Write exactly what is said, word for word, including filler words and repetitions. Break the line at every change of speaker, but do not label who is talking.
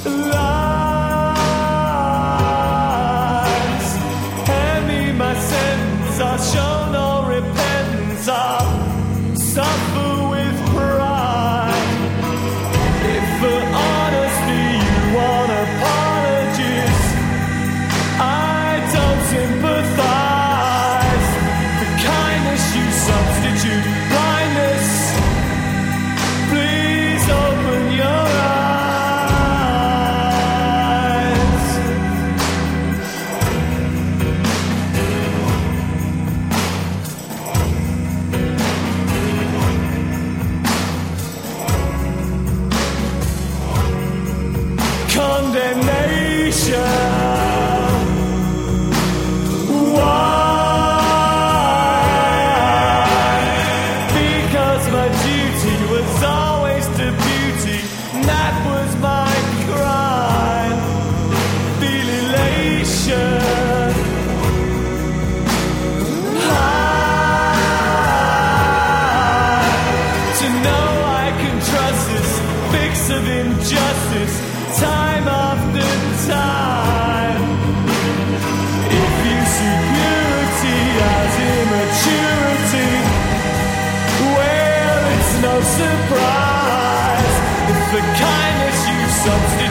lies. Hand me my sentence, I'll show no repentance. I'll suffer with pride. If for honesty you want apologies, I don't sympathize. For kindness you substitute blindness. Please open your eyes. Condemnation. That was my crime. Feel elation. High. To know I can trust this fix of injustice time after time. If you see purity as immaturity, well, it's no surprise. The kindness you substitute